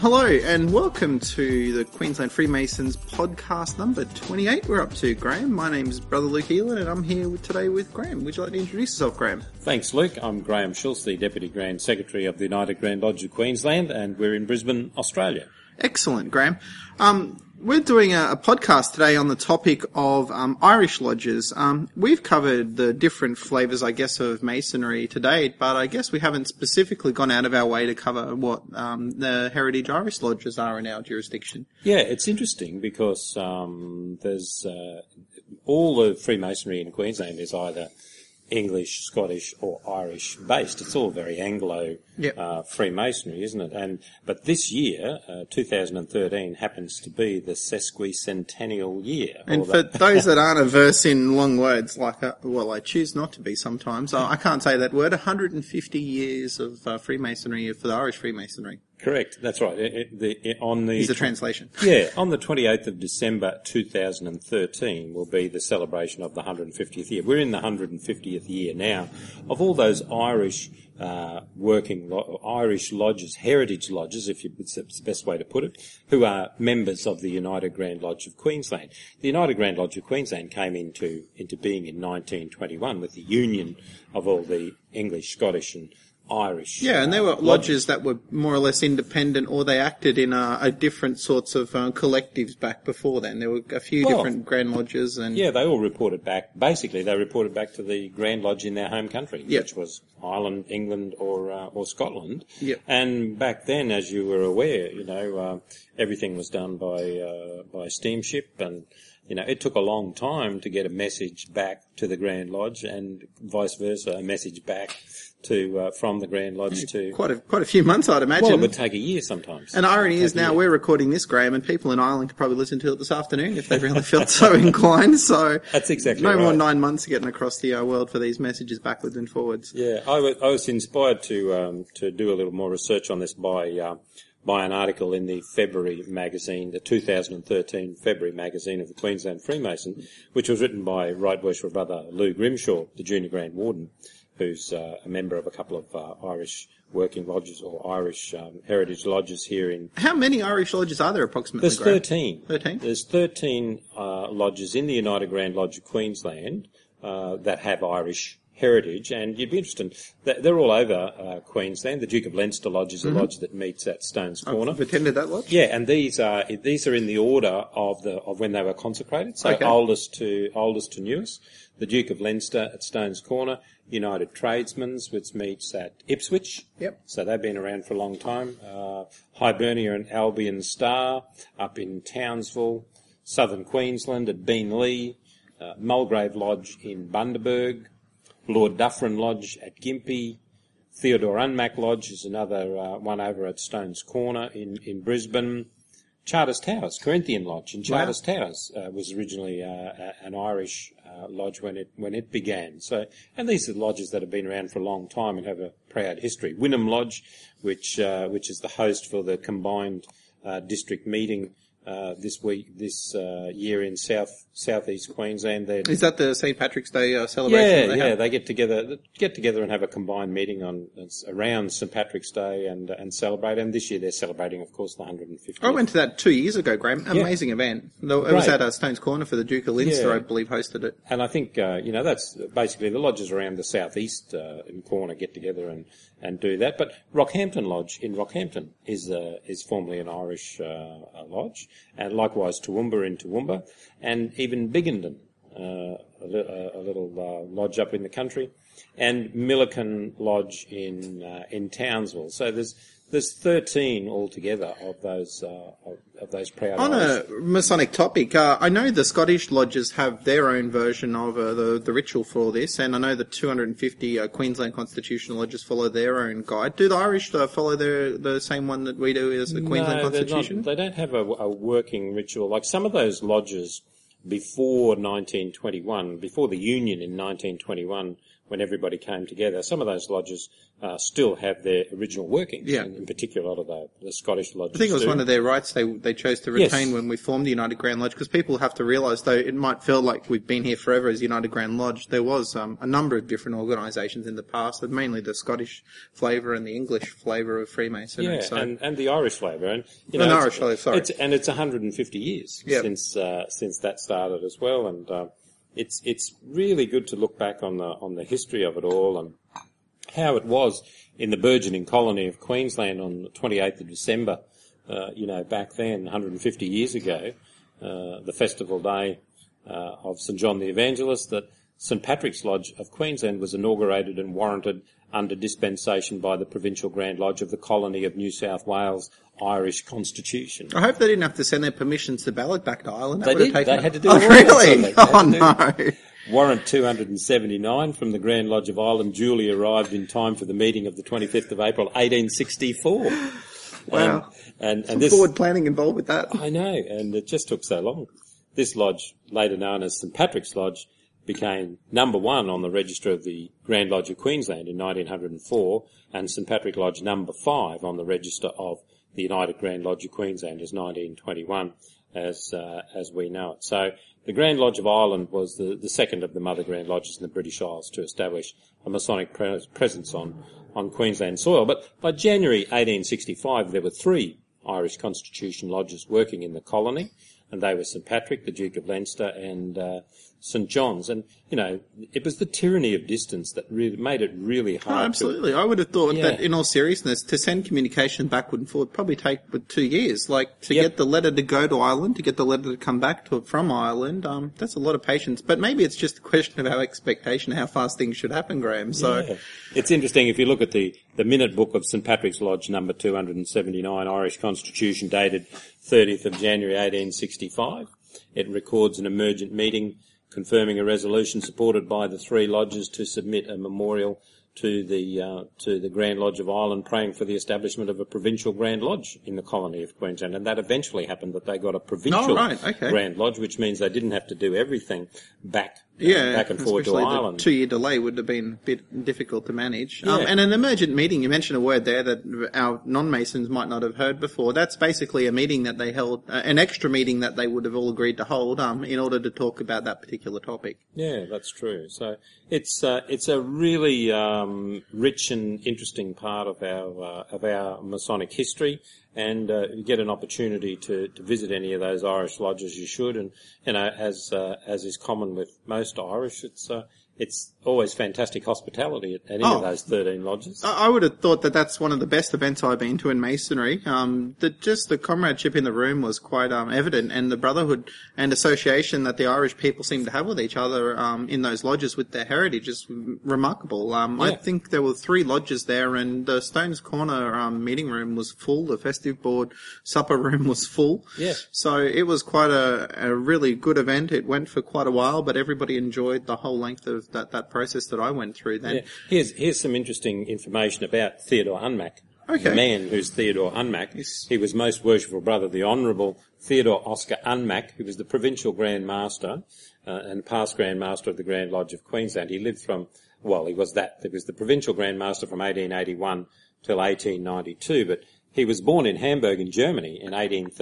Hello and welcome to the Queensland Freemasons podcast number 28 we're up to, Graham. My name's Brother Luke Elan and I'm here today with Graham. Would you like to introduce yourself, Graham? Thanks, Luke. I'm Graham Schultz, the Deputy Grand Secretary of the United Grand Lodge of Queensland, and we're in Brisbane, Australia. Excellent, Graham. We're doing a podcast today on the topic of Irish lodges. We've covered the different flavours, I guess, of Masonry to date, but I guess we haven't specifically gone out of our way to cover what the heritage Irish lodges are in our jurisdiction. Yeah, it's interesting because there's all the Freemasonry in Queensland is either English, Scottish or Irish based. It's all very Anglo Freemasonry, isn't it? But this year, 2013, happens to be the sesquicentennial year. And for those that aren't averse in long words, like, I choose not to be sometimes, I can't say that word, 150 years of Freemasonry for the Irish Freemasonry. Correct, that's right. Is the translation. Yeah, on the 28th of December 2013 will be the celebration of the 150th year. We're in the 150th year now of all those Irish Irish lodges, heritage lodges, it's the best way to put it, who are members of the United Grand Lodge of Queensland. The United Grand Lodge of Queensland came into being in 1921 with the union of all the English, Scottish and Irish. Yeah, and there were lodges that were more or less independent, or they acted in a different sorts of collectives back before then. There were a few different Grand Lodges. And yeah, they all reported back. Basically, they reported back to the Grand Lodge in their home country, which was Ireland, England or Scotland. Yep. And back then, as you were aware, everything was done by steamship, and it took a long time to get a message back to the Grand Lodge, and vice versa, a message back to from the Grand Lodge to quite a few months, I'd imagine. Well, it would take a year sometimes. And irony is now we're recording this, Graham, and people in Ireland could probably listen to it this afternoon if they really felt so inclined. So that's exactly no right. more 9 months getting across the world for these messages backwards and forwards. Yeah, I was inspired to do a little more research on this by an article in the February magazine, the 2013 February magazine of the Queensland Freemason, which was written by Right Worshipful Brother Lou Grimshaw, the Junior Grand Warden, who's a member of a couple of Irish working lodges or Irish heritage lodges here in... How many Irish lodges are there approximately, There's 13. 13? There's 13 lodges in the United Grand Lodge of Queensland that have Irish heritage, and you'd be interested. They're all over Queensland. The Duke of Leinster Lodge is a lodge that meets at Stones Corner. I've attended that lodge. Yeah, and these are in the order of when they were consecrated. So oldest to newest. The Duke of Leinster at Stones Corner, United Tradesmen's, which meets at Ipswich. Yep. So they've been around for a long time. Hibernia and Albion Star up in Townsville, Southern Queensland at Beenleigh, Mulgrave Lodge in Bundaberg, Lord Dufferin Lodge at Gympie, Theodore Unmack Lodge is another one over at Stones Corner in Brisbane. Charters Towers, Corinthian Lodge in Charters Towers was originally an Irish lodge when it began. So, and these are lodges that have been around for a long time and have a proud history. Wynnum Lodge, which is the host for the combined district meeting this year in southeast Queensland. Is that the St. Patrick's Day celebration? Yeah, they get together and have a combined meeting around St. Patrick's Day and celebrate. And this year they're celebrating, of course, the 150th. I went to that 2 years ago, Graham. Amazing event. It was at Stones Corner for the Duke of Leinster, I believe, hosted it. And I think that's basically the lodges around the southeast corner get together and do that. But Rockhampton Lodge in Rockhampton is formerly an Irish lodge, and likewise Toowoomba in Toowoomba, and even Biggenden, a little lodge up in the country, and Milliken Lodge in Townsville. So there's 13 altogether of those proud. On a Masonic topic, I know the Scottish lodges have their own version of the ritual for all this, and I know the 250 Queensland Constitutional lodges follow their own guide. Do the Irish follow the same one that we do as the Queensland Constitution? They don't have a working ritual like some of those lodges before 1921, before the Union in 1921, when everybody came together. Some of those lodges still have their original workings, Yeah. in particular a lot of the Scottish lodges I think it was do. one of their rights they chose to retain Yes. when we formed the United Grand Lodge, because people have to realise, though it might feel like we've been here forever as United Grand Lodge, there was a number of different organisations in the past, and mainly the Scottish flavour and the English flavour of Freemasonry. Yeah, So. and the Irish flavour. And, And Irish flavour, sorry. It's 150 years Yep. since that started as well, and it's really good to look back on the history of it all and how it was in the burgeoning colony of Queensland on the 28th of December, back then, 150 years ago, the festival day of St John the Evangelist, that St Patrick's Lodge of Queensland was inaugurated and warranted under dispensation by the Provincial Grand Lodge of the Colony of New South Wales Irish Constitution. I hope they didn't have to send their permissions to ballot back to Ireland. That They would have did. taken They had to do Oh, all that really? stuff. They Oh, had to no. Warrant 279 from the Grand Lodge of Ireland duly arrived in time for the meeting of the 25th of April, 1864. Wow. And Some this, forward planning involved with that. I know, and it just took so long. This lodge, later known as St Patrick's Lodge, became number one on the register of the Grand Lodge of Queensland in 1904, and St Patrick Lodge number 5 on the register of the United Grand Lodge of Queensland as 1921, as we know it. So the Grand Lodge of Ireland was the second of the mother Grand Lodges in the British Isles to establish a Masonic presence on Queensland soil. But by January 1865, there were 3 Irish Constitution lodges working in the colony, and they were St Patrick, the Duke of Leinster, and St John's. And, it was the tyranny of distance that really made it really Oh, hard. absolutely. I would have thought Yeah. that, in all seriousness, to send communication backward and forward probably take 2 years. Like, to Yep. get the letter to go to Ireland, to get the letter to come back from Ireland, that's a lot of patience. But maybe it's just a question of our expectation, how fast things should happen, Graham. So, Yeah. It's interesting if you look at the minute book of St Patrick's Lodge number 279, Irish Constitution, dated 30th of January 1865. It records an emergent meeting confirming a resolution supported by the 3 lodges to submit a memorial to the Grand Lodge of Ireland, praying for the establishment of a provincial Grand Lodge in the colony of Queensland. And that eventually happened, that they got a provincial okay. Grand Lodge, which means they didn't have to do everything back and forward to especially Ireland. The 2-year delay would have been a bit difficult to manage. Yeah. And an emergent meeting, you mentioned a word there that our non-Masons might not have heard before. That's basically a meeting that they held, an extra meeting that they would have all agreed to hold, in order to talk about that particular topic. Yeah, that's true. So it's a really rich and interesting part of our Masonic history, and you get an opportunity to visit any of those Irish lodges, you should. And as is common with most Irish, it's always fantastic hospitality at any of those 13 lodges. I would have thought that that's one of the best events I've been to in Masonry. Just the comradeship in the room was quite evident, and the brotherhood and association that the Irish people seem to have with each other in those lodges with their heritage is remarkable. I think there were 3 lodges there, and the Stones Corner meeting room was full. The festive board supper room was full. Yeah. So it was quite a really good event. It went for quite a while, but everybody enjoyed the whole length of that process that I went through then. Yeah. Here's some interesting information about Theodore Unmack. Okay. The man who's Theodore Unmack. Yes. He was Most Worshipful Brother, the Honourable Theodore Oscar Unmack, who was the Provincial Grand Master and past Grand Master of the Grand Lodge of Queensland. He lived he was the Provincial Grand Master from 1881 till 1892, but he was born in Hamburg in Germany in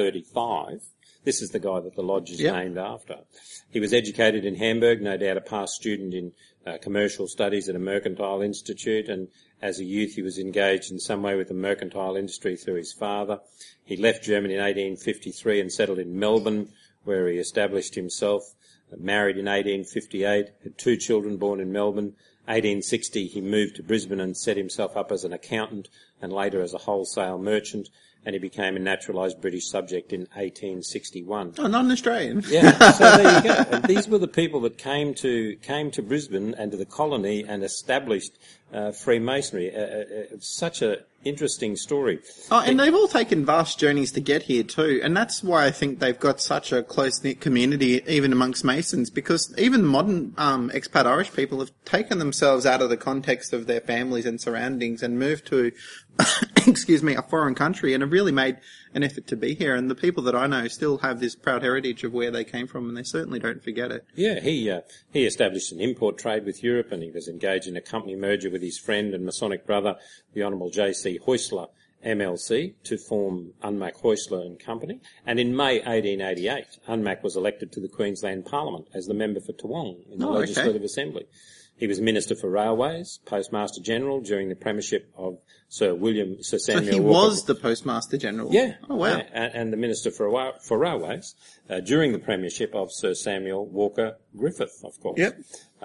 1835. This is the guy that the lodge is named after. He was educated in Hamburg, no doubt a past student in commercial studies at a mercantile institute, and as a youth he was engaged in some way with the mercantile industry through his father. He left Germany in 1853 and settled in Melbourne, where he established himself. Married in 1858, had 2 children born in Melbourne. 1860 he moved to Brisbane and set himself up as an accountant and later as a wholesale merchant, and he became a naturalised British subject in 1861. Oh, not an Australian. Yeah, so there you go. And these were the people that came to Brisbane and to the colony and established Freemasonry. Such a interesting story. Oh, and they've all taken vast journeys to get here too, and that's why I think they've got such a close-knit community even amongst Masons, because even modern expat Irish people have taken themselves out of the context of their families and surroundings and moved to excuse me, a foreign country and have really made an effort to be here. And the people that I know still have this proud heritage of where they came from, and they certainly don't forget it. Yeah, he established an import trade with Europe, and he was engaged in a company merger with his friend and Masonic brother, the Honourable J.C. Heusler, MLC, to form Unmac Heusler and Company. And in May 1888, Unmac was elected to the Queensland Parliament as the member for Toowong in the Legislative Assembly. He was Minister for Railways, Postmaster General during the premiership of Sir Samuel So he Walker. was the Postmaster General? Yeah. Oh, wow. Yeah, and the Minister for Railways during the premiership of Sir Samuel Walker Griffith, of course. Yep.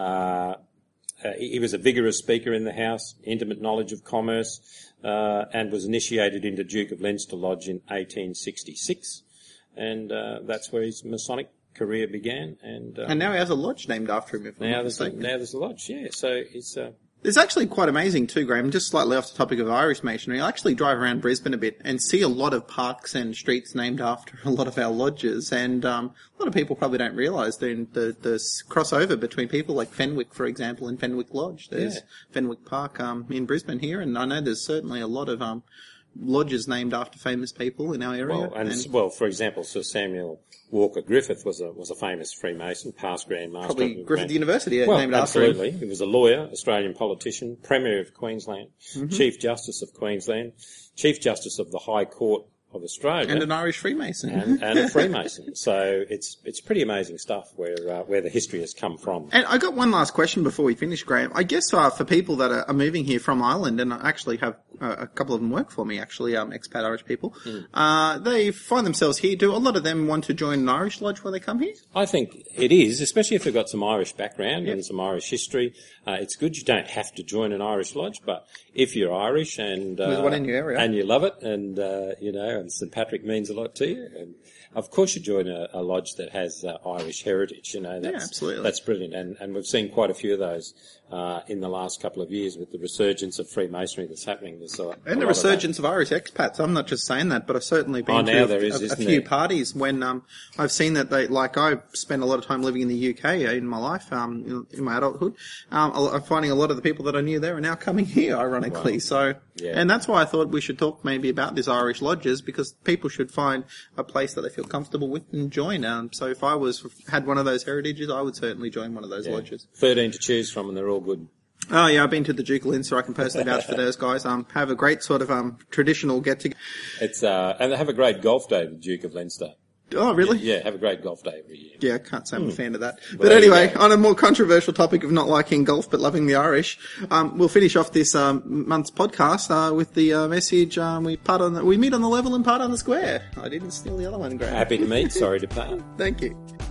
He was a vigorous speaker in the House, intimate knowledge of commerce, and was initiated into Duke of Leinster Lodge in 1866. And that's where his Masonic career began. And now he has a lodge named after him, if I'm now not there's mistaken. a lodge, yeah. So it's... It's actually quite amazing too, Graham, just slightly off the topic of Irish Masonry. I actually drive around Brisbane a bit and see a lot of parks and streets named after a lot of our lodges, and a lot of people probably don't realise the crossover between people like Fenwick, for example, and Fenwick Lodge. There's Fenwick Park in Brisbane here, and I know there's certainly a lot of lodges named after famous people in our area. Well, for example, Sir Samuel Walker Griffith was a famous Freemason, past Grand Master. Probably Griffith University named after him. Absolutely. He was a lawyer, Australian politician, Premier of Queensland, Chief Justice of Queensland, Chief Justice of the High Court of Australia, and an Irish Freemason, and a Freemason. So it's pretty amazing stuff where the history has come from. And I got one last question before we finish, Graham. I guess for people that are moving here from Ireland, and I actually have a couple of them work for me, actually, expat Irish people, they find themselves here. Do a lot of them want to join an Irish lodge when they come here? I think it is, especially if they've got some Irish background and some Irish history. It's good. You don't have to join an Irish lodge, but if you're Irish and there's one in your area, and you love it, and and St Patrick means a lot to you, and of course you join a lodge that has Irish heritage. Absolutely. That's brilliant, and we've seen quite a few of those in the last couple of years with the resurgence of Freemasonry that's happening. And the resurgence of Irish expats. I'm not just saying that, but I've certainly been to a few parties when I've seen that I've spent a lot of time living in the UK in my life, in my adulthood. I'm finding a lot of the people that I knew there are now coming here, ironically. Wow. So, and that's why I thought we should talk maybe about this Irish lodges, because people should find a place that they feel comfortable with and join. So if I had one of those heritages, I would certainly join one of those lodges. 13 to choose from, and they're all good. Oh yeah, I've been to the Duke of Leinster. I can personally vouch for those guys. Have a great sort of traditional get together. It's and they have a great golf day, the Duke of Leinster. Oh really? Yeah, have a great golf day every year. Yeah, I can't say I'm a fan of that. But anyway, on a more controversial topic of not liking golf but loving the Irish, we'll finish off this month's podcast with the message: we meet on the level and part on the square. I didn't steal the other one, Graham. Happy to meet. Sorry to part. Thank you.